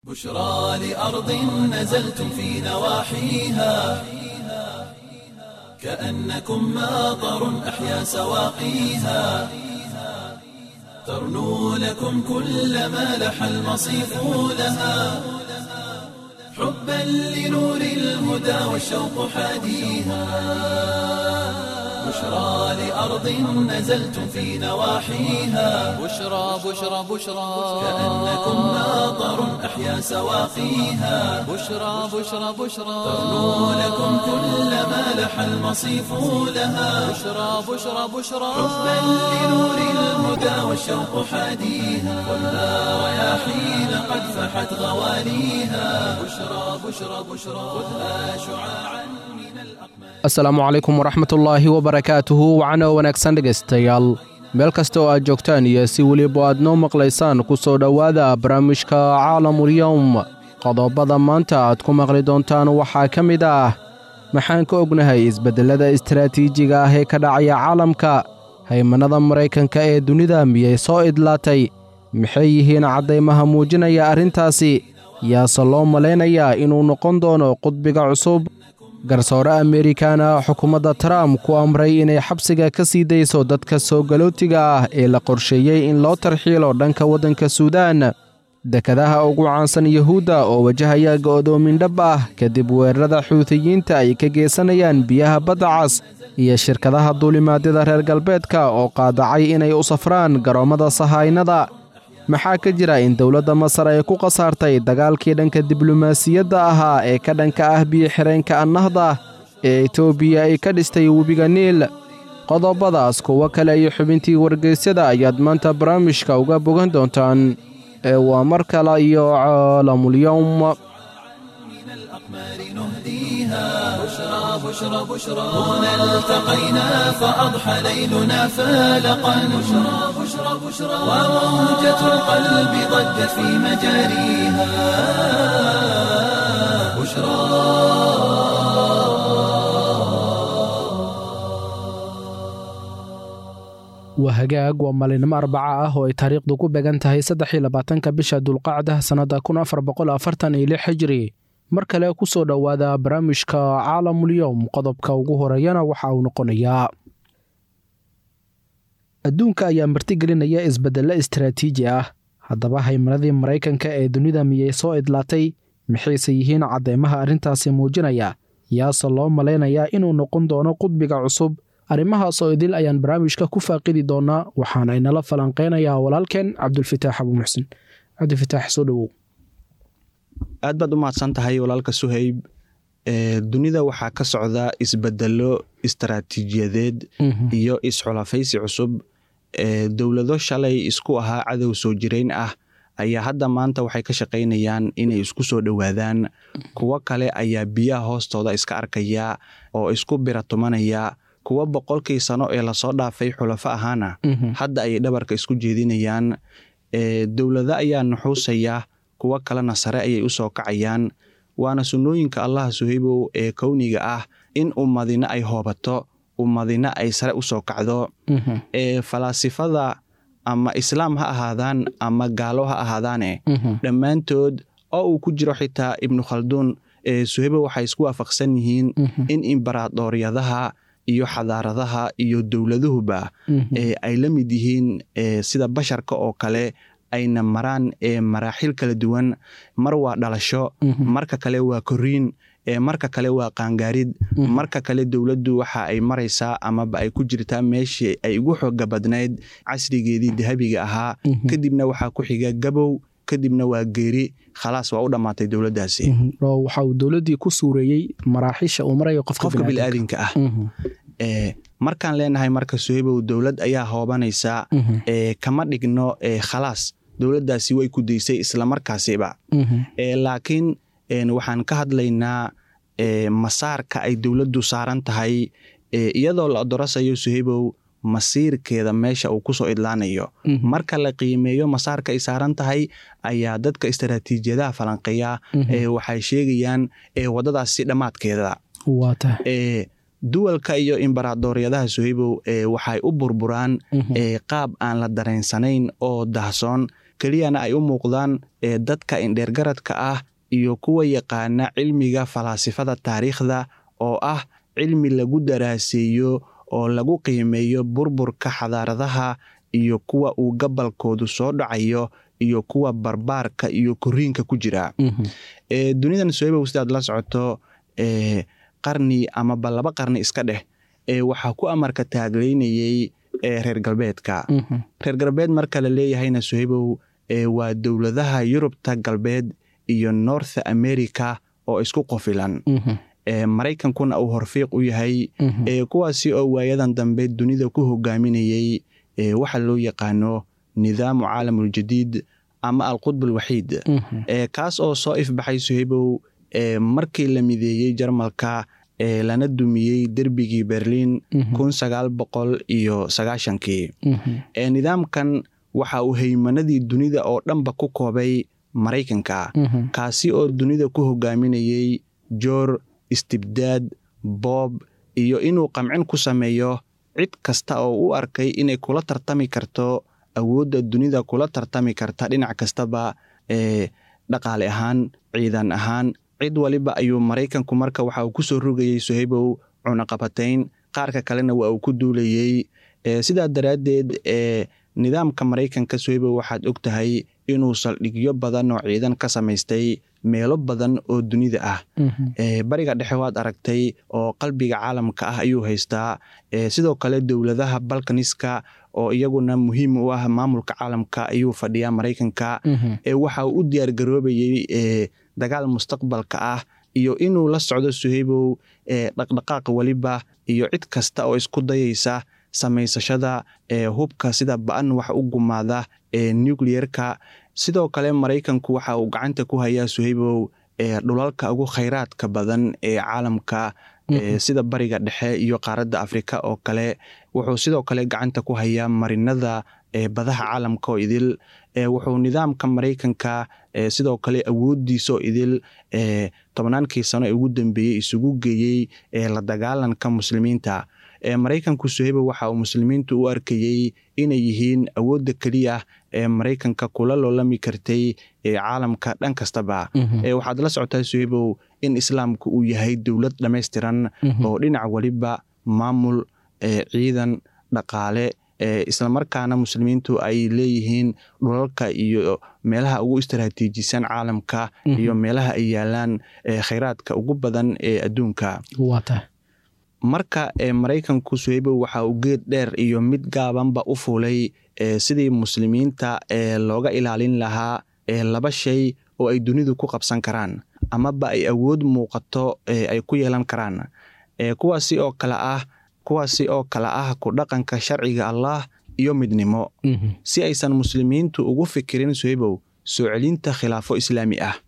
بشرى لأرض نزلتم في نواحيها كأنكم ماطر أحيا سواقيها ترنو لكم كل ما لح المصيف لها حبا لنور الهدى والشوق حاديها بشرى لأرض نزلتم في نواحيها بشرى كأنكم ماطر أحيا سواقيها بشرى ترنو لكم كل ما لح المصيف لها بشرى حبا لنور الهدى والشوق حاديها والنار رياحين قد فحت غواليها بشرى خذها شعاعا من الأقمار. asalaamu calaykum waraxmatullaahi wabarakaatuhu wacano wanaagsan dhegaystayaal meel kasta oo aad joogtaan iyo si weliba aad noo maqlaysaan ku soo dhowaada barnaamijka caalamulyowm qodobada maanta aad ku maqli doontaan waxaa ka mid ah maxaan ka ognahay isbeddellada istaraatiijiga ah ee ka dhacaya caalamka haymanada maraykanka ee dunida miyay soo idlaatay maxay yihiin caddaymaha muujinaya arrintaasi yaase loo malaynayaa inuu noqon doono qudbiga cusub garsoore amerikaana xukuumadda trump ku amray inay xabsiga ka sii dayso dadka soo galootiga ah ee la qorsheeyey in loo tarxiilo dhanka waddanka suudaan dekadaha ugu caansan yuhuudda oo wajahaya go'doomin dhab ah kadib weerarada xuutiyiinta ay ka geysanayaan biyaha badda cas iyo shirkadaha duulimaadyada reer galbeedka oo qaadacay inay u safraan garoommada sahaynada maxaa ka jira in dowladda masar ay ku khasaartay dagaalkii dhanka diblomaasiyadda ahaa ee ka dhanka ah biyo-xireenka annahda ee etoobiya ay ka dhistay webiga niil qodobadaas kuwo kale iyo xubintii wargeysyada ayaad maanta barnaamijka uga bogan doontaan ee waa mar kale iyo caalamulyowm بشرى هنا التقينا فأضحى ليلنا فالقا بشرى وموجة القلب ضجت في مجاريها waa hagaag waa maalinimo arbaca ah oo ay taariikhdu ku beegan tahay 23 bisha dulqacda sannadda 1446 hijri mar kale ku soo dhowaada barnaamijka caalamulyowm qodobka ugu horeeyana waxa uu noqonayaa adduunka ayaa martigelinaya isbeddello istaraatiiji ah haddaba haymanadii maraykanka ee dunida miyay soo idlaatay maxayse yihiin caddaymaha arrintaasi muujinaya yaase loo malaynayaa inuu noqon doono qudbiga cusub arrimahaas oo idil ayaan barnaamijka ku faaqidi doonaa waxaana inala falanqeynayaa walaalkeen cabdulfataax abuumuxsin cabdulfataax soo dhowow aad baad u mahadsan tahay walaalka suhayb dunida waxaa ka socda isbedelo istaraatiijiyadeed iyo isxulafaysi cusub dowlado shalay isku ahaa cadow soo jirayn ah ayaa hadda maanta waxay ka shaqaynayaan inay isku soo dhowaadaan kuwo kale ayaa biyaha hoostooda iska arkaya oo isku biratumanaya kuwo boqolkii sano ee lasoo dhaafay xulafo ahaana hadda ayay dhabarka isku jeedinayaan dowlado ayaa nuxuusaya kuwo kalena sare ayay u soo kacayaan waana sunnooyinka allaha suhaybow ee kowniga ah in ummadina ay hoobato ummadina ay sare u soo kacdo falaasifada ama islaam ha ahaadaan ama gaalo ha ahaadaane dhammaantood oo uu ku jiro xitaa ibnu khalduun suhaybow waxay isku waafaqsan yihiin in imbaraadooryadaha iyo xadaaradaha iyo dowladuhuba ay la mid yihiin sida basharka oo kale ayna maraan maraaxil kala duwan mar waa dhalasho marka kale waa koriin marka kale waa qaangaarid marka kale dowladdu waxa ay maraysaa amaba ay ku jirtaa meeshii ay ugu xooga badnayd casrigeedii dahabiga ahaa kadibna waxaa ku xiga gabow kadibna waa geeri khalaas waa u dhammaatay dowladdaasi waxa uu dowladdii ku suureeyey maraaxiisha uu marayo qofka bil'aadinka ah markaan leenahay marka suhaybow dowlad ayaa hoobanaysaa kama dhigno khalaas dowladdaasi way ku daysay islamarkaasiba laakiin waxaan ka hadlaynaa masaarka ay dowladdu saaran tahay iyadoo la odorasayo suhaybow masiirkeeda meesha uu ku soo idlaanayo marka la qiimeeyo masaarka ay saaran tahay ayaa dadka istaraatiijiyadaha falanqeeya waxay sheegayaan waddadaasi dhammaadkeeda duwalka iyo imbaraadooryadaha suhaybow waxay u burburaan qaab aan la dareensanayn oo dahsoon keliyana ay u muuqdaan dadka indheergaradka ah iyo kuwa yaqaana cilmiga falaasifada taariikhda oo ah cilmi lagu daraaseeyo oo lagu qiimeeyo burburka xadaaradaha iyo kuwa uu gabalkoodu soo dhacayo iyo kuwa barbaarka iyo koriinka ku jira. Dunidan Suhaybow sidaad la socoto qarni amaba 2 qarni iska dheh waxaa ku amarka taagleynayay reer galbeedka. Reer galbeed marka la leeyahayna Suhaybow waa dowladaha Yurubta galbeed iyo North America oo isku qofilan. Maraykankuna uu horfiiq u yahay kuwaasi oo waayadan dambe dunida ku hogaaminayay waxa loo yaqaano nidaamu caalamul jadiid ama alqudb alwaxiid kaas oo soo ifbaxay Suhaybow markii la mideeyey Jarmalka lana dumiyey derbigii Berlin 1990kii. Nidaamkan waxa uu haymanadii dunida oo dhanba ku koobay Maraykanka kaasi oo dunida ku hogaaminayay joor, istibdaad, boob iyo inuu qamcin ku sameeyo cid kasta oo u arkay inay kula tartami karto awoodda dunida kula tartami karta dhinac kastaba dhaqaale ahaan, ciidan ahaan, cid waliba ayuu Maraykanku marka waxa uu ku soo rogayay Suhaybow cunaqabatayn, qaarka kalena waa uu ku duulayay. Sidaa daraaddeed nidaamka Maraykanka Suhaybow waxaad og tahay inuu saldhigyo badan oo ciidan ka samaystay meelo badan oo dunida ah. Bariga dhexe waad aragtay oo qalbiga caalamka ah ayuu haystaa. Sidoo kale dowladaha Balkaniska oo iyaguna muhiim u ah maamulka caalamka ayuu fadhiyaa Maraykanka. Waxa uu u diyaar garoobayay dagaal mustaqbalka ah iyo inuu la socdo Suhaybow dhaqdhaqaaq waliba iyo cid kasta oo isku dayaysa samaysashada hubka sida ba'an wax u gumaada nuclearka. Sidoo kale Maraykanku waxa uu gacanta ku hayaa Suhaybow dhulalka ugu khayraadka badan ee caalamka sida bariga dhexe iyo qaaradda Afrika oo kale. Wuxuu sidoo kale gacanta ku hayaa marinada badaha caalamka oo idil. Wuxuu nidaamka Maraykanka sidoo kale awoodiisa oo idil 10 sano ee ugu dambeeyay isugu geeyay la dagaalanka muslimiinta. Maraykanku Suhaybow waxa uu muslimiintu u arkayay inay yihiin awoodda kaliya ee Maraykanka kula loolami kartay caalamka dhan kastaba. Waxaad la socotaa Suhaybow in islaamku uu yahay dowlad dhammaystiran oo dhinac waliba maamul, ciidan, dhaqaale, isla markaana muslimiintu ay leeyihiin dhulalka iyo meelaha ugu istiraatiijisan caalamka iyo meelaha ay yaalaan khayraadka ugu badan ee adduunka. Marka Maraykanku Suhaybow waxa uu geed dheer iyo mid gaabanba u fuulay sidii muslimiinta looga ilaalin lahaa 2 shay oo ay dunidu ku qabsan karaan amaba ay awood muuqato ay ku yeelan karaan. Kuwaasi oo kala ah ku dhaqanka sharciga Allah iyo midnimo. Si aysan muslimiintu ugu fikirin Suhaybow soo celinta khilaafo islaami ah.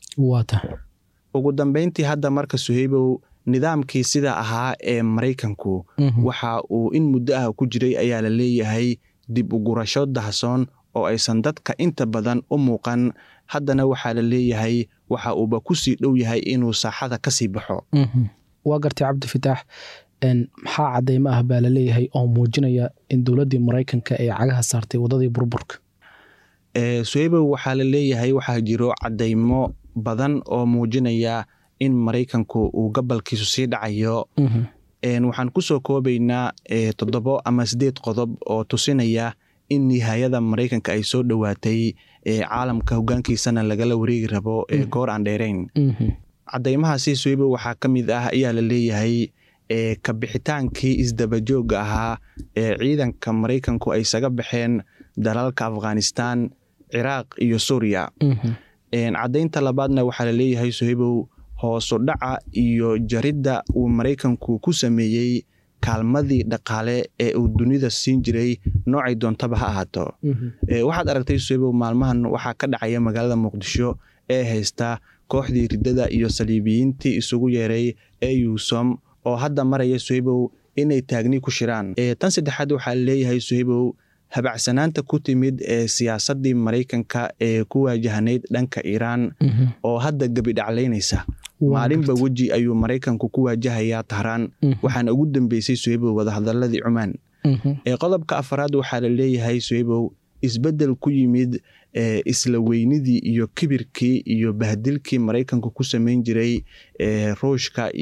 Ugu dambeyntii hadda marka Suhaybow nidaamkii sida ahaa ee Maraykanku waxa uu in muddo ah ku jiray ayaa la leeyahay dib u gurasho dahsoon oo aysan dadka inta badan u muuqan. Haddana waxaa la leeyahay waxa uuba ku sii dhow yahay inuu saaxada ka sii baxo. waa gartay Cabdi Fataax maxaa cadeymo ah baa la leeyahay oo muujinaya in dowladdii Maraykanka ay cagaha saartay wadadii burburka. Suhaybow waxaa la leeyahay waxaa jiro cadeymo badan oo muujinaya in Maraykanku uu gabalkiisu sii dhacayo. Waxaan ku soo koobaynaa 7 ama 8 qodob oo tusinaya in nihaayada Maraykanka ay soo dhowaatay caalamka hoggaankiisana lagala wareegi rabo goor aan dheerayn. Cadeymahaasi Suhaybow waxaa ka mid ah ayaa la leeyahay ka bixitaankii isdabajooga ahaa ciidanka Maraykanku ay isaga baxeen dalalka Afghanistan, Ciraaq iyo Suuriya. Cadeynta labaadna waxaa la leeyahay Suhaybow hoos u dhaca iyo jaridda uu Maraykanku ku sameeyey kaalmadii dhaqaale ee uu dunida siin jiray noocay doontaba ha ahaato. Waxaad aragtay Suhaybow maalmahan waxaa ka dhacaya magaalada Muqdisho ee haysta kooxdii riddada iyo saliibiyiintii isugu yeeray EUSOM oo hadda maraya Suhaybow inay taagni ku shiraan. Tan saddexaad waxaa la leeyahay Suhaybow habacsanaanta ku timid siyaasaddii Maraykanka ee ku waajahanayd dhanka Iiraan oo hadda gabi dhaclaynaysa. Maalinba weji ayuu Maraykanku ku waajahayaa Tahraan waxaana ugu dambeysay Suhaybow wadahadaladii Cumaan. Qodobka afraad waxaa la leeyahay Suhaybow isbeddel ku yimid isla weynidii iyo kibirkii iyo bahdilkii Maraykanku ku samayn jiray Ruushka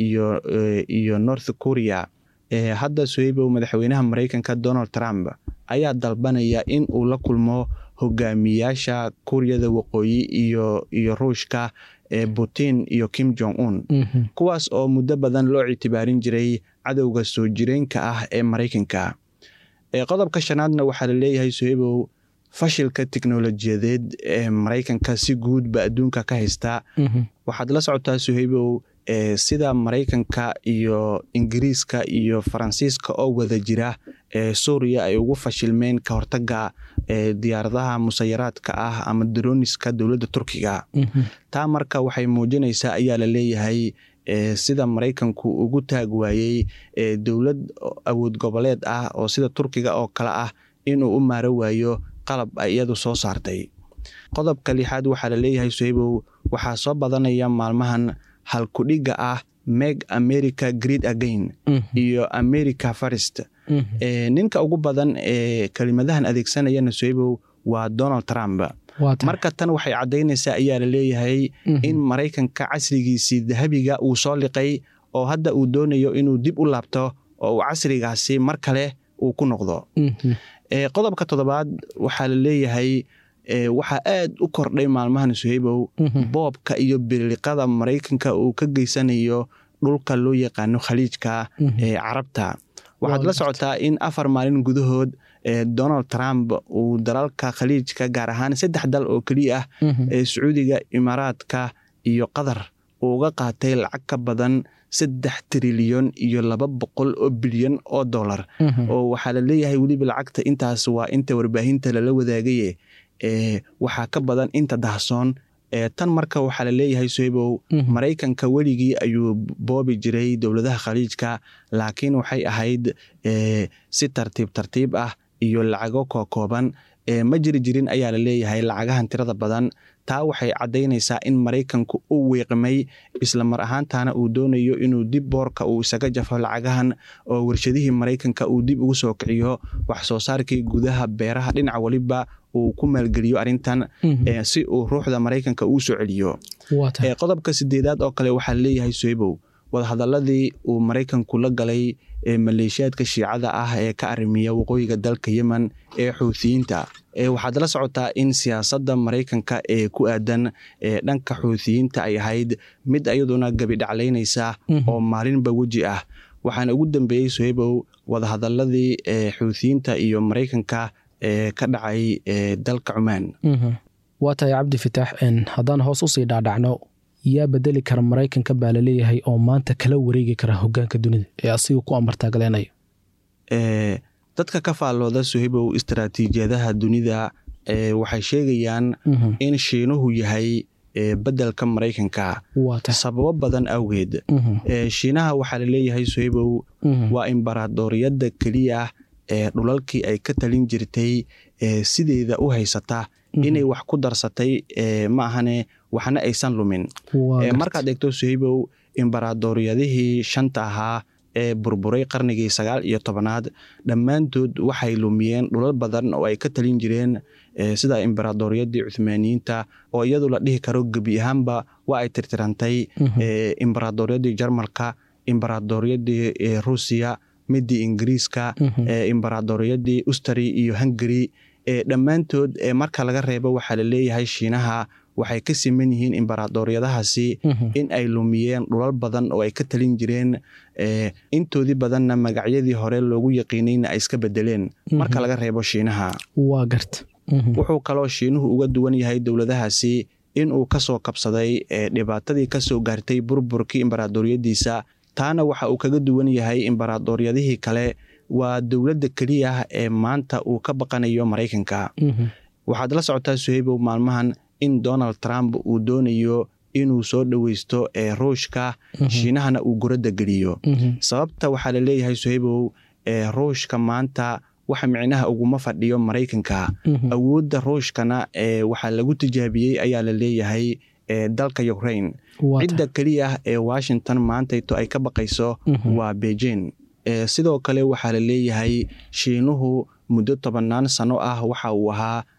iyo North Korea. Hadda Suhaybow madaxweynaha Maraykanka Donald Trump ayaa dalbanaya in uu la kulmo hogaamiyaasha Kuuriyada Waqooyi iyo Ruushka Putin iyo Kim Jong-un kuwaas oo muddo badan loo ictibaarin jiray cadowga soo jireenka ah ee Maraykanka. Qodobka shanaadna waxaa la leeyahay Suhaybow fashilka tiknoolajiyadeed ee Maraykanka si guudba adduunka ka haysta. Waxaad la socotaa Suhaybow sida Maraykanka iyo Ingiriiska iyo Faransiiska oo wada jira Suuriya ay ugu fashilmeen ka hortaga diyaaradaha musayaraadka ah ama droniska dowladda Turkiga. Taa marka waxay muujinaysaa ayaa la leeyahay sida Maraykanku ugu taag waayay dowlad awood goboleed ah oo sida Turkiga oo kale ah inuu u maaro waayo qalab ay iyadu soo saartay. Qodobka lixaad waxaa la leeyahay Suhaybow waxaa soo badanaya maalmahan halkudhiga ah Make America Great Again iyo America First. Ninka ugu badan kelimadahan adeegsanayana Suhaybow waa Donald Trump. Marka tan waxay cadaynaysaa ayaa la leeyahay in Maraykanka casrigiisii dahabiga uu soo liqay oo hadda uu doonayo inuu dib u laabto oo uu casrigaasi mar kale uu ku noqdo. Qodobka toddobaad waxaa la leeyahay waxaa aad u kordhay maalmahan Suhaybow boobka iyo biliqada Maraykanka uu ka geysanayo dhulka loo yaqaano Khaliijka Carabta. Waxaad la socotaa in 4 maalin gudahood Donald Trump uu dalalka Khaliijka gaar ahaan 3 dal oo kaliya ah Sacuudiga, Imaaraadka iyo Qatar uga qaatay lacag ka badan 3 trilyan iyo 200 bilyan oo dollar. oo waxaa la leeyahay weliba lacagta intaas waa inta warbaahinta lala wadaagay waxaa ka badan inta dahsoon. Tan marka waxaa la leeyahay Suhaybow Maraykanka weligii ayuu boobi jiray dowladaha Khaliijka laakiin waxay ahayd si tartiib ah iyo lacago kooban ma jiri jirin ayaa la leeyahay lacagahan tirada badan. Taa waxay cadaynaysaa in Maraykanku uu weeqmay isla mar ahaantaana uu doonayo inuu dib boorka uu isaga jafo lacagahan oo warshadihii Maraykanka uu dib ugu soo kiciyo wax soo saarkii gudaha beeraha dhinac waliba uu ku maalgeliyo arintan si uu ruuxda Maraykanka uu soo celiyo. Qodobka 8aad oo kale waxaa leeyahay Suhaybow wadahadaladii uu Maraykanku la galay maleeshiyaadka Shiicada ah ee ka arrimiya waqooyiga dalka Yemen ee Xuuthiyiinta. Waxaad la socotaa in siyaasadda Maraykanka ee ku aadan dhanka Xuuthiyiinta ay ahayd mid iyaduna gabi dhaclaynaysa oo maalinba weji ah. Waxaana ugu dambeeyay Suhaybow wadahadaladii Xuuthiyiinta iyo Maraykanka ka dhacay dalka Cumaan. waa tahay Cabdi Fataax haddaan hoos u sii dhaadhacno yaa bedeli kara Maraykanka baa la leeyahay oo maanta kala wareegi kara hoggaanka dunida ee asiga ku amartaagaleenaya. Dadka ka faallooda Suhaybow istaraatiijiyadaha dunida waxay sheegayaan in Shiinuhu yahay bedelka Maraykanka sababo badan awgeed. Shiinaha waxaa la leeyahay Suhaybow waa imbaraadoriyadda kaliya dhulalkii ay ka talin jirtay sideeda u haysata inay wax ku darsatay ma ahane waxna aysan lumin. Markaad eegto Suhaybow imbaraadoriyadihii 5 ahaa ee burburay qarnigii 19aad dhammaantood waxay lumiyeen dhulal badan oo ay ka talin jireen sida imbaraadoriyadii Cuthmaaniyiinta oo iyadu la dhihi karo gebi ahaanba waa ay tirtirantay. Imbaraadoriyadii Jarmalka, imbaraadoriyadii Ruusiya, midii Ingiriiska, imbaraadoriyadii Ustari iyo Hungary dhammaantood marka laga reebo waxaa la leeyahay Shiinaha waxay ka siman yihiin imbaraadoriyadahaasi in ay lumiyeen dhulal badan oo ay ka talin jireen intoodii badanna magacyadii hore loogu yaqiinayna ay iska bedeleen marka laga reebo Shiinaha. waa garta wuxuu kaloo Shiinuhu uga duwan yahay dowladahaasi in uu ka soo kabsaday dhibaatadii ka soo gaartay burburkii imbaraadoriyadiisa. taana waxa uu kaga duwan yahay imbaraadoriyadihii kale waa dowladda kaliya ee maanta uu ka baqanayo Maraykanka. waxaad la socotaa Suhaybow maalmahan in Donald Trump uu doonayo inuu soo dhaweysto Ruushka Shiinahana uu gurada geliyo. sababta waxaa la leeyahay Suhaybow Ruushka maanta waxa micnaha uguma fadhiyo Maraykanka. awoodda Ruushkana waxaa lagu tijaabiyey ayaa la leeyahay dalka Ukraine. cidda kaliya ee Washington maanta ay ka baqayso waa Beijing. sidoo kale waxaa la leeyahay Shiinuhu muddo 10 sano ah waxa uu ahaa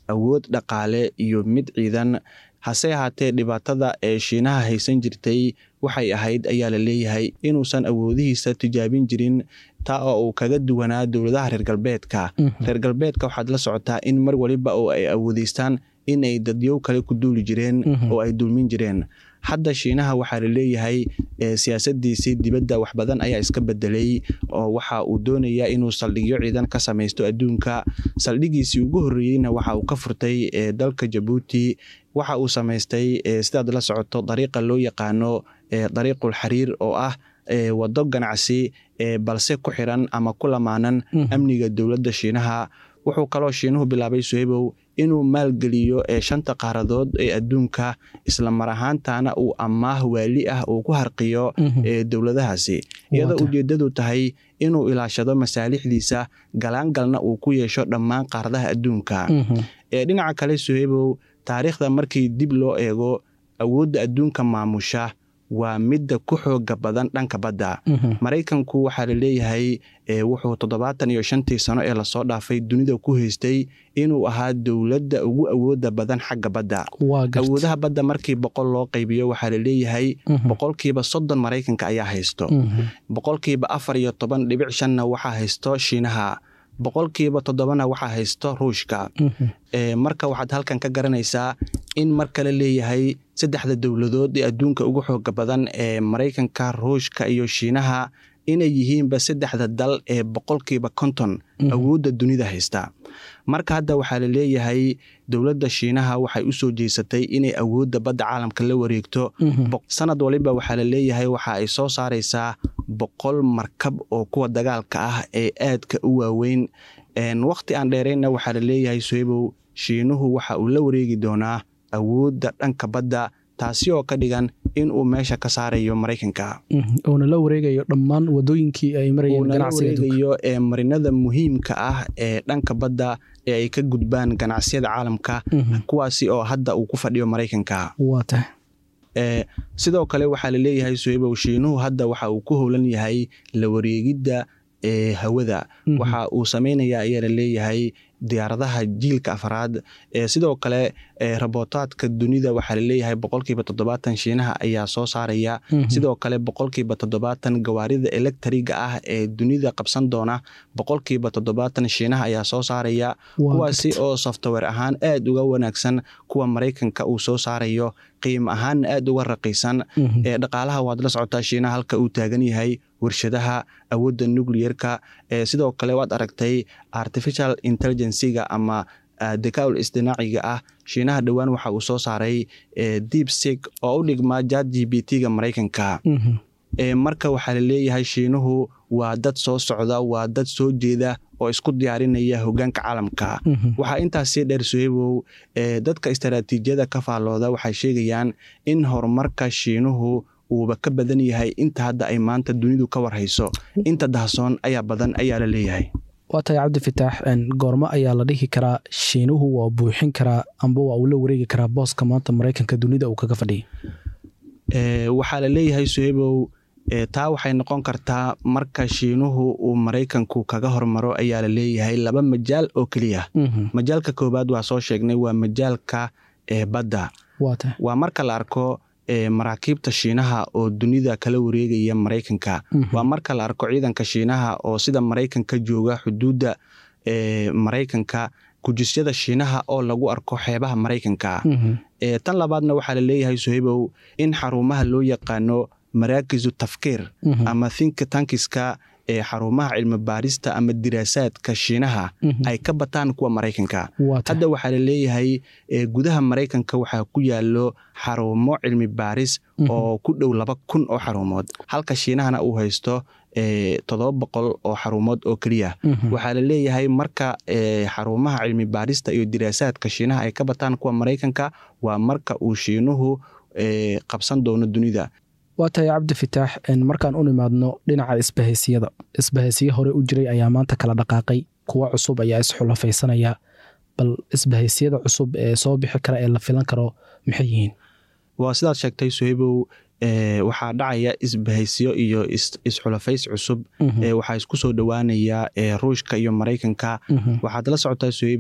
awood dhaqaale iyo mid ciidan. hase ahaatee dhibaatada ee Shiinaha haysan jirtay waxay ahayd ayaa la leeyahay inuusan awoodihiisa tijaabin jirin, taa oo uu kaga duwanaa dowladaha reer galbeedka. reer galbeedka waxaad la socotaa in mar waliba oo ay awoodeystaan in ay dadyow kale ku duuli jireen oo ay dulmin jireen. hadda Shiinaha waxaa la leeyahay siyaasadiisii dibadda wax badan ayaa iska bedelay, oo waxa uu doonayaa inuu saldhigyo ciidan ka samaysto adduunka. saldhigiisii ugu horreeyeyna waxa uu ka furtay dalka Jabuuti. waxa uu samaystay sidaad la socoto dariiqa loo yaqaano dariiqul xariir oo ah wado ganacsi balse ku xiran ama ku lamaanan amniga dowladda Shiinaha. wuxuu kaloo Shiinuhu bilaabay Suhaybow inuu maalgeliyo 5 qaaradood ee adduunka, isla mar ahaantaana uu amaah waali ah uu ku harqiyo dowladahaasi, iyadoo ujeedadu tahay inuu ilaashado masaalixdiisa, galaangalna uu ku yeesho dhammaan qaaradaha adduunka. dhinaca kale Suhaybow, taariikhda markii dib loo eego, awoodda adduunka maamusha waa midda ku xooga badan dhanka badda. Maraykanku waxaa la leeyahay wuxuu 75 sano ee lasoo dhaafay dunida ku haystay inuu ahaa dowladda ugu awooda badan xagga badda. awoodaha badda markii 100 loo qaybiyo waxaa la leeyahay 30% Maraykanka ayaa haysto, 14.5% waxaa haysto Shiinaha, 7% waxaa haysto Ruushka. marka waxaad halkan ka garanaysaa in marka la leeyahay 3 dowladood ee adduunka ugu xooga badan ee Maraykanka, Ruushka iyo Shiinaha inay yihiinba 3 dal ee 50% awoodda dunida haysta. marka hadda waxaa la leeyahay dowladda Shiinaha waxay u soo jeesatay inay awoodda badda caalamka la wareegto. sanad waliba waxaa la leeyahay waxa ay soo saaraysaa 100 markab oo kuwa dagaalka ah ee aadka u waaweyn. waqti aan dheerayna waxaa la leeyahay Suhaybow, Shiinuhu waxa uu la wareegi doonaa awoodda dhanka badda, taasi oo ka dhigan in uu meesha ka saarayo Maraykanka. uuna la wareegayo dhammaan wadooyinkii ay marayeen ganacsiga adduunka, marinada muhiimka ah ee dhanka badda ee ay ka gudbaan ganacsiyada caalamka, kuwaasi oo hadda uu ku fadhiyo Maraykanka. sidoo kale waxaa la leeyahay Suhaybow, Shiinuhu hadda waxa uu ku howlan yahay la wareegidda hawada. waxa uu samaynayaa ayaa la leeyahay diyaaradaha jiilka 4. sidoo kale robootaadka dunida waxaa la leeyahay 70% Shiinaha ayaa soo saaraya. sidoo kale 70% gawaarida elektriga ah ee dunida qabsan doona 70% Shiinaha ayaa soo saaraya, kuwaasi oo software ahaan aad uga wanaagsan kuwa Maraykanka uu soo saarayo, qiimo ahaan aad uga raqiisan. dhaqaalaha waad la socotaa Shiinaha halka uu taagan yahay, warshadaha, awoodda nuclearka. sidoo kale waad aragtay artificial intelligence-ga ama dakaal istinaaciga ah. Shiinaha dhowaan waxa uu soo saaray DeepSeek oo u dhigma ChatGPT-ga Maraykanka. marka waxaa la leeyahay Shiinuhu waa dad soo socda, waa dad soo jeeda oo isku diyaarinaya hoggaanka caalamka. waxaa intaasi dheer Suhaybow, dadka istaraatiijiyada ka faallooda waxay sheegayaan in horumarka Shiinuhu uuba ka badan yahay inta hadda ay maanta dunidu ka warhayso. inta dahsoon ayaa badan ayaa la leeyahay. waa tahay Cabdifitaax, goormo ayaa la dhihi karaa Shiinuhu waa buuxin karaa amba waa uu la wareegi karaa booska maanta Maraykanka dunida uu kaga fadhiyo? waxaa la leeyahay Suhaybow, taa waxay noqon kartaa marka Shiinuhu uu Maraykanku kaga hormaro ayaa la leeyahay 2 majaal oo keliya. majaalka koobaad waa soo sheegnay, waa majaalka badda. waa marka la arko maraakiibta Shiinaha oo dunida kala wareegaya Maraykanka. waa marka la arko ciidanka Shiinaha oo sida Maraykanka jooga xuduudda Maraykanka, gujisyada Shiinaha oo lagu arko xeebaha Maraykanka. tan labaadna waxaa la leeyahay Suhaybow in xarumaha loo yaqaano maraakizu tafkiir ama think tankiska xarumaha cilmi baarista ama diraasaadka Shiinaha ay ka bataan kuwa Maraykanka. hadda waxaa la leeyahay gudaha Maraykanka waxaa ku yaalo xarumo cilmi baaris oo ku dhow 2,000 oo xarumood, halka Shiinahana uu haysto 700 oo xarumood oo keliya. waxaa la leeyahay marka xarumaha cilmi baarista iyo diraasaadka Shiinaha ay ka bataan kuwa Maraykanka waa marka uu Shiinuhu qabsan doono dunida. waa tahay Cabdifitaax, markaan u nimaadno dhinaca isbahaysiyo hore u jiray ayaa maanta kala dhaqaaqay, kuwa cusub ayaa isxulafaysanaya. bal isbahaysiyada cusub ee soo bixi kara ee la filan karo maxay yihiin? waa sidaad sheegtay Suhaybow, waxaa dhacaya isbahaysiyo iyo isxulafays cusub. waxaa isku soo dhowaanaya Ruushka iyo Maraykanka. waxaad la socotaa Suhaybow,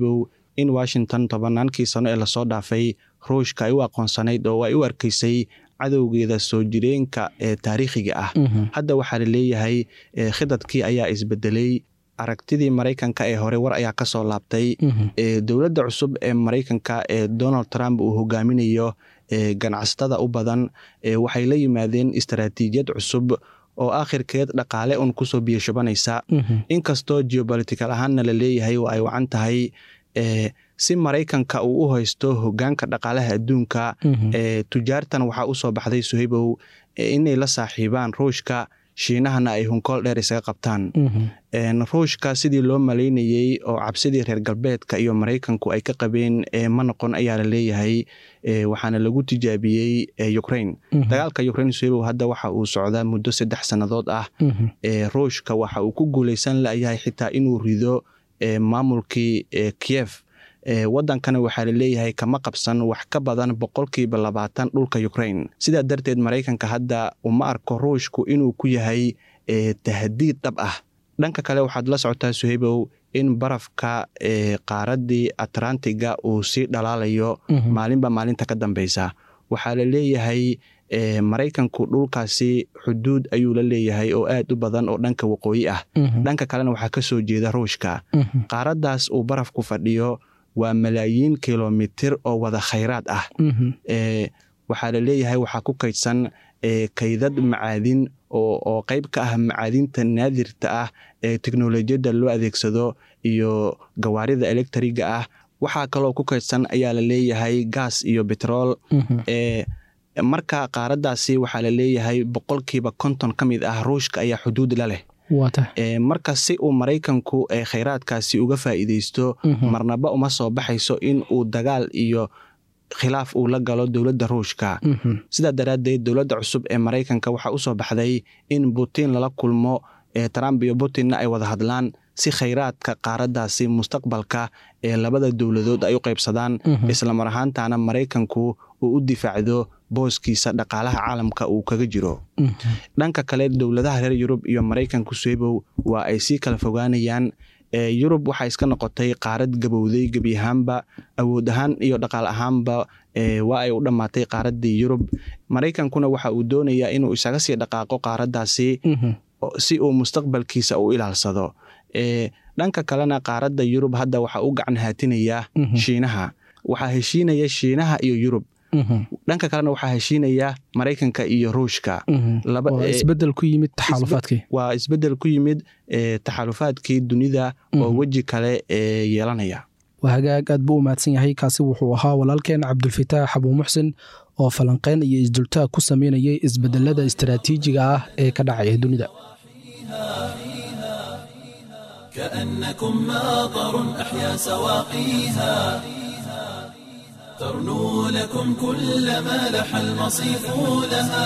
in Washington tobannaankii sano ee lasoo dhaafay ruushka ay u aqoonsanayd oo ay u arkaysay cadowgeeda soo jireenka ee taariikhiga ah. Hadda waxaa la leeyahay khidadkii ayaa isbedelay, aragtidii Maraykanka ee hore war ayaa ka soo laabtay. Dowladda cusub ee Maraykanka ee Donald Trump uu hogaaminayo ganacsatada u badan waxay la yimaadeen istaraatiijiyad cusub oo aakhirkeed dhaqaale un kusoo biyashubanaysa. Inkastoo geopolitical ahaanna la leeyahay oo ay wacan tahay si Maraykanka uu u haysto hogaanka dhaqaalaha adduunka, tujaartan waxaa u soo baxday Suhaybow inay la saaxiibaan Ruushka, Shiinahana ay hunkool dheer isaga qabtaan. Ruushka sidii loo malaynayey oo cabsidii reer galbeedka iyo Maraykanku ay ka qabeen ma noqon ayaa la leeyahay, waxaana lagu tijaabiyey Ukraine. Dagaalka Ukraine Suhaybow hadda waxa uu socdaa muddo 3 sannadood ah. Ruushka waxa uu ku guuleysan layahay xitaa inuu rido maamulkii Kiev. Wadankana waxaa la leeyahay kama qabsan wax ka badan 20% dhulka Ukraine. Sidaa darteed Maraykanka hadda uma arko Ruushku inuu ku yahay tahdiid dhab ah. Dhanka kale waxaad la socotaa Suhaybow in barafka qaaradii Atlantiga uu sii dhalaalayo maalinba maalinta ka dambeysa. Waxaa la leeyahay Maraykanku dhulkaasi xuduud ayuu la leeyahay oo aad u badan oo dhanka waqooyi ah. Dhanka kalena waxaa ka soo jeeda Ruushka. Qaaraddaas uu barafku fadhiyo waa malaayiin kilomitir oo wada khayraad ah. Waxaa la leeyahay waxaa ku kaydsan kaydad macaadin oo qayb ka ah macaadinta naadirta ah ee teknolojiyadda loo adeegsado iyo gawaarida elektriga ah. Waxaa kaloo ku kaydsan ayaa la leeyahay gaas iyo betrol. Marka qaaraddaasi waxaa la leeyahay 50% ka mid ah Ruushka ayaa xuduud la leh. Marka si uu Maraykanku khayraadkaasi uga faa'iideysto, marnaba uma soo baxayso in uu dagaal iyo khilaaf uu la galo dowladda Ruushka. Sidaa daraaddeed dowladda cusub ee Maraykanka waxaa u soo baxday in Putin lala kulmo, Trump iyo Putinna ay wada hadlaan si khayraadka qaaraddaasi mustaqbalka labada dowladood ay u qaybsadaan, isla mar ahaantaana Maraykanku uu u difaacdo booskiisa dhaqaalaha caalamka uu kaga jiro. Dhanka kale dowladaha reer Yurub iyo Maraykanku Suhaybow waa ay sii kala fogaanayaan. Yurub waxay iska noqotay qaarad gabowday gebi ahaanba, awood ahaan iyo dhaqaal ahaanba waa ay u dhammaatay qaaraddii Yurub. Maraykankuna waxa uu doonayaa inuu isaga sii dhaqaaqo qaaraddaasi si uu mustaqbalkiisa u ilaalsado. Dhanka kalena qaaradda Yurub hadda waxa uu gacan haatinaya Shiinaha. Waxaa heshiinaya Shiinaha iyo Yurub. Dhanka kalena waxaa heshiinaya Maraykanka iyo Ruushka. Isbedel ku yimid taxalufaadkii. Waa isbedel ku yimid taxalufaadkii dunida oo weji kale yeelanaya. Waa hagaag aad buu u mahadsan yahay. Kaasi wuxuu ahaa walaalkeen Cabdulfataax Abu Muxsin oo falanqeyn iyo isdultaag ku sameynayay isbedelada istiraatiijiga ah ee ka dhacaya dunida. كأنكم ماطر أحيا سواقيها ترنو لكم كل ما لح المصيف لها.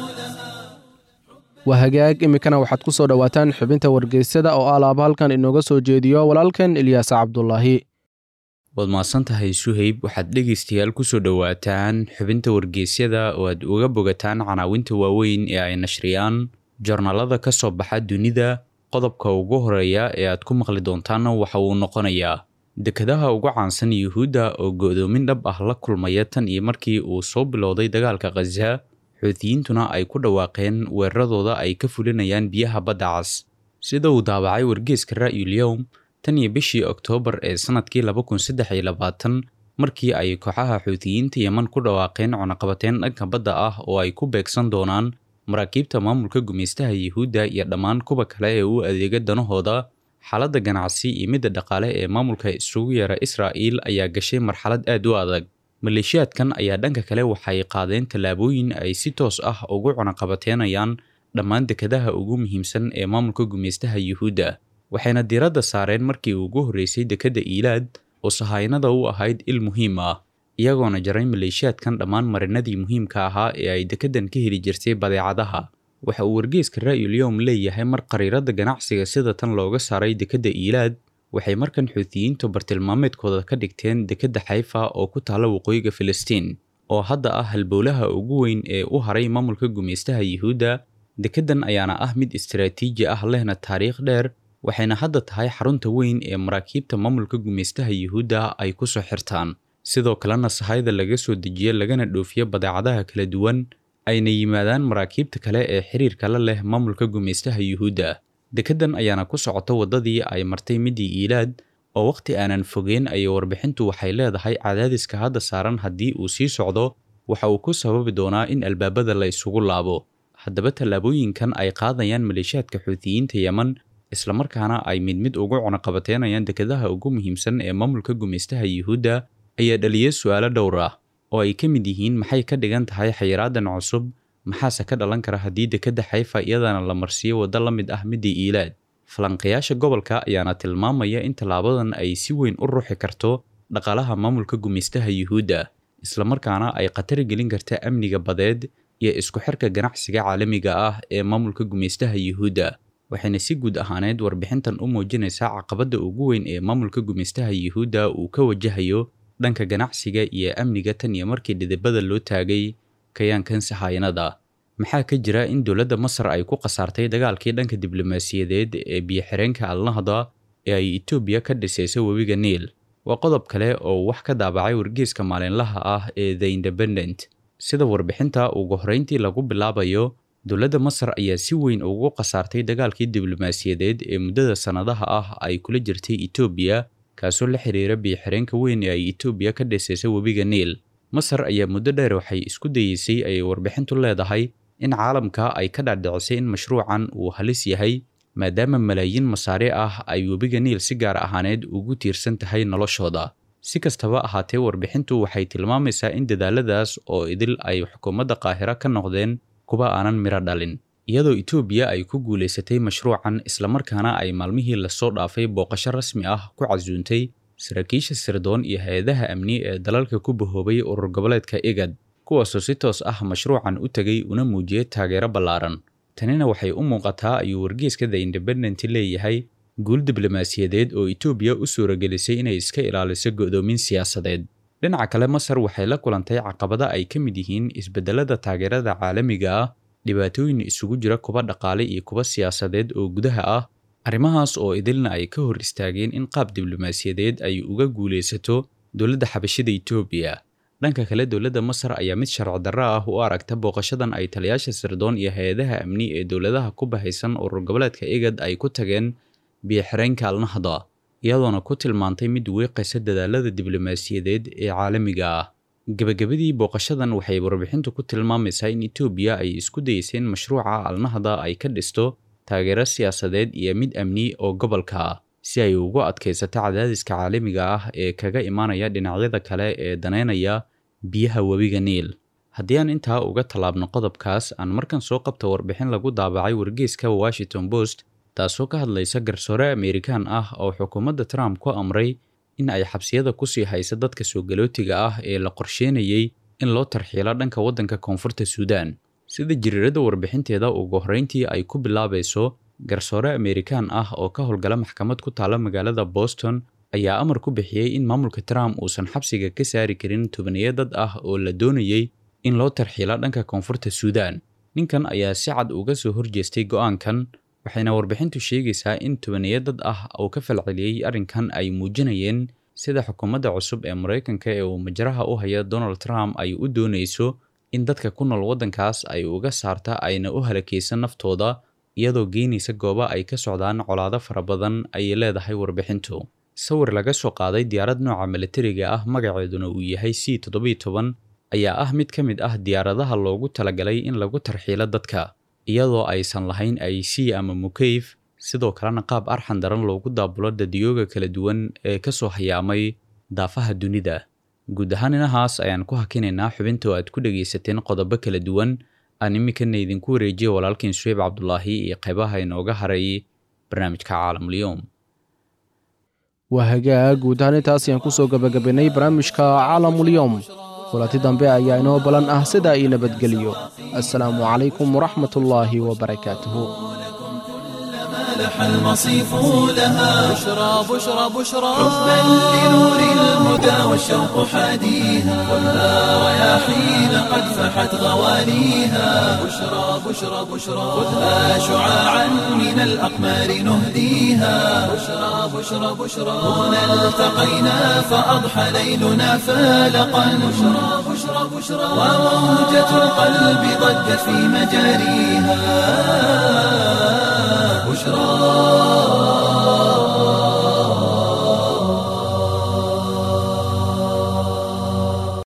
وهجاج imikana waxaad ku soo dhawaataan xubinta wargeysyada oo alaab halkan inooga soo jeediyo walaalkan Ilyas Cabdullaahi. waad mahadsantahay Suhayb. waxaad dhegeystayaal ku soo dhawaataan xubinta wargeysyada oo aad uga bogataan canaawinta waaweyn ee ay nashriyaan joornaalada ka soo baxa dunida. qodobka ugu horeeya ee aad ku maqli doontaan waxa uu noqonayaa dekadaha ugu caansan Yuhuudda oo go'doomin dhab ah la kulmaya tan iyo markii uu soo bilowday dagaalka Gaza. Xuutiyiintuna ay ku dhawaaqeen weeraradooda ay ka fulinayaan biyaha badda cas. sida uu daabacay wargeyska Ra'yul Yawm, tan iyo bishii Oktoobar ee sanadkii 2023 markii ay kooxaha Xuutiyiinta Yemen ku dhawaaqeen cunaqabateyn dhanka badda ah oo ay ku beegsan doonaan maraakiibta maamulka gumeystaha Yuhuudda iyo dhammaan kuwa kale ee u adeega danahooda. xaaladda ganacsi iyo midda dhaqaale ee maamulka isugu yeera Israa'iil ayaa gashay marxalad aad u adag. maleeshiyaadkan ayaa dhanka kale waxay qaadeen tallaabooyin ay si toos ah ugu cunaqabateynayaan dhammaan dekadaha ugu muhiimsan ee maamulka gumeystaha Yuhuudda, waxayna diiradda saareen markii ugu horreysay dekadda Iilaad oo sahaynada u ahayd il muhiim ah, iyagoona jaray maleeshiyaadkan dhammaan marinadii muhiimka ahaa ee ay dekaddan ka heli jirtay badeecadaha. waxa uu wargeyska Ra'yul Yawm leeyahay mar qariirada ganacsiga sida tan looga saaray dekadda Iilaad, waxay markan Xuutiyiintu bartilmaameedkooda ka dhigteen dekadda Xayfa oo ku taala waqooyiga Filistiin, oo hadda ah halbowlaha ugu weyn ee u haray maamulka gumeystaha Yuhuudda. dekaddan ayaana ah mid istiraatiiji ah lehna taariikh dheer, waxayna hadda tahay xarunta weyn ee maraakiibta maamulka gumaystaha yuhuudda ay ku soo xirtaan sidoo kalena sahayda laga soo dejiyo lagana dhoofiyo badeecadaha kala duwan ayna yimaadaan maraakiibta kale ee xiriirka la leh maamulka gumaystaha yuhuudda. dekeddan ayaana ku socota waddadii ay martay midii iilaad oo waqti aanan fogeyn ayay warbixintu waxay leedahay cadaadiska hadda saaran haddii uu sii socdo waxa uu ku sababi doonaa in albaabada la isugu laabo. haddaba tallaabooyinkan ay qaadayaan maleeshiyaadka xuutiyiinta yemen islamarkaana ay mid mid ugu cunaqabateynayaan dekedaha ugu muhiimsan ee maamulka gumaystaha yuhuudda ayaa dhaliyay su'aalo dhowr ah oo ay ka mid yihiin maxay ka dhigan tahay xayiraadan cusub, maxaase ka dhalan kara haddii dekedda xayfa iyadana la marsiiyo waddo la mid ah midii iilaad. falanqayaasha gobolka ayaana tilmaamaya in tallaabadan ay si weyn u ruuxi karto dhaqaalaha maamulka gumaystaha yuhuudda islamarkaana ay khatar gelin karta amniga badeed iyo isku xirka ganacsiga caalamiga ah ee maamulka gumaystaha yuhuudda. waxayna si guud ahaaneed warbixintan u muujinaysaa caqabadda ugu weyn ee maamulka gumaystaha yuhuudda uu ka wajahayo dhanka ganacsiga iyo amniga tan iyo markii dhidibada loo taagay kayaankan sahayanada. maxaa ka jira in dowladda Masar ay ku qasaartay dagaalkii dhanka diblomaasiyadeed ee biyo-xireenka Al-Nahda ee ay Itoobiya ka dhisayso webiga Niil? waa qodob kale oo wax ka daabacay wargeyska maalinlaha ah ee The Independent. sida warbixinta ugu horreyntii lagu bilaabayo, dowladda Masar ayaa si weyn ugu qasaartay dagaalkii diblomaasiyadeed ee muddada sanadaha ah ay kula jirtay Itoobiya kaasoo la xiriira biyo-xireenka weyn ee ay Itoobiya ka dhisayso webiga Niil. Masar ayaa muddo dheer waxay isku dayeysay ay warbixintu leedahay in caalamka ay ka dhaadhicisay in mashruucan uu halis yahay maadaama malaayiin masaari ah ay webiga Niil si gaar ahaaneed ugu tiirsan tahay noloshooda. si kastaba ahaatee warbixintu waxay tilmaamaysaa in dadaaladaas oo idil ay xukuumadda Qaahira ka noqdeen kuwa aanan miro dhalin, iyadoo Itoobiya ay ku guuleysatay mashruucan islamarkaana ay maalmihii lasoo dhaafay booqasho rasmi ah ku casuuntay saraakiisha sirdoon iyo hay-adaha amni ee dalalka ku bahoobay urur goboleedka IGAD kuwaasoo si toos ah mashruucan u tegay una muujiyay taageero ballaaran. tanina waxay u muuqataa ayuu wargeyska The Independent leeyahay guul diblomaasiyadeed oo Itoobiya u suuragelisay inay iska ilaaliso go'doomin siyaasadeed. dhinaca kale Masar waxay la kulantay caqabada ay ka mid yihiin isbedelada taageerada caalamiga ah, dhibaatooyin isugu jira kuwa dhaqaale iyo kuwa siyaasadeed oo gudaha ah. arrimahaas oo idilna ay ka hor istaageen in qaab diblomaasiyadeed ay uga guuleysato dowladda xabashida Itoobiya. dhanka kale dowladda Masar ayaa mid sharci darro ah u aragta booqashadan ay taliyaasha sirdoon iyo hay-adaha amni ee dowladaha ku bahaysan urur goboleedka IGAD ay ku tageen biyo-xireenka Al-Nahda, iyadoona ku tilmaantay mid weeqaysa dadaalada diblomaasiyadeed ee caalamiga ah. gabagabadii booqashadan waxay warbixintu ku tilmaamaysaa in Itoobiya ay isku dayeysay in mashruuca Al-Nahda ay ka dhisto taageero siyaasadeed iyo mid amni oo gobolka ah si ay ugu adkaysato cadaadiska caalamiga ah ee kaga imaanaya dhinacyada kale ee daneynaya biyaha webiga Niil. haddii aan intaa uga tallaabno qodobkaas, aan markan soo qabto warbixin lagu daabacay wargeyska Washington Post taasoo ka hadlaysa garsoore Amerikaan ah oo xukuumadda Trump ku amray in ay xabsiyada ku sii hayso dadka soo galootiga ah ee la qorsheynayay in loo tarxiilo dhanka waddanka Koonfurta Suudaan. sida jiriirada warbixinteeda ugu horreyntii ay ku bilaabayso, garsoore Amerikaan ah oo ka howlgala maxkamad ku taala magaalada Boston ayaa amar ku bixiyay in maamulka Trump uusan xabsiga ka saari karin tobaniyo dad ah oo la doonayay in loo tarxiilo dhanka Koonfurta Suudaan. ninkan ayaa si cad uga soo horjeestay go'aankan, waxayna warbixintu sheegaysaa in tobaniyo dad ah oo ka falceliyay arrinkan ay muujinayeen sida xukuumadda cusub ee Mareykanka ee uu majraha u haya Donald Trump ay u doonayso in dadka ku nool waddankaas ay uga saarta ayna u halakaysan naftooda iyadoo geynaysa goobo ay ka socdaan colaado fara badan ayay leedahay warbixintu. sawir laga soo qaaday diyaarad nooca militariga ah magaceeduna uu yahay C-17 ayaa ah mid ka mid ah diyaaradaha loogu talagalay in lagu tarxiilo dadka iyadoo aysan lahayn IC ama mukeyf, sidoo kalena qaab arxan daran loogu daabulo dadiyooga kala duwan ee ka soo hayaamay daafaha dunida. guud ahaan inahaas ayaan ku hakinaynaa xubinta oo aad ku dhagaysateen qodobo kala duwan. aan iminkana idinku wareejiya walaalkiin Suhayb Cabdulaahi iyo qaybaha inooga haray barnaamijka Caalamul-Yawm. waa hagaag guud ahaan intaas ayaan kusoo gabagabaynay barnaamijka Caalamul-Yawm. kulanti dambe ayaa inoo balan ah sidaa ii nabadgeliyo. assalaamu calaykum waraxmatullaahi wabarakaatuhu. لح المصيف لها بشرى بشرى بشرى حبا لنور الهدى والشوق حاديها خذها رياحين قد فحت غواليها بشرى بشرى بشرى خذها شعاعا من الأقمار نهديها بشرى بشرى بشرى هنا التقينا فأضحى ليلنا فالقا بشرى بشرى بشرى وموجة القلب ضجت في مجاريها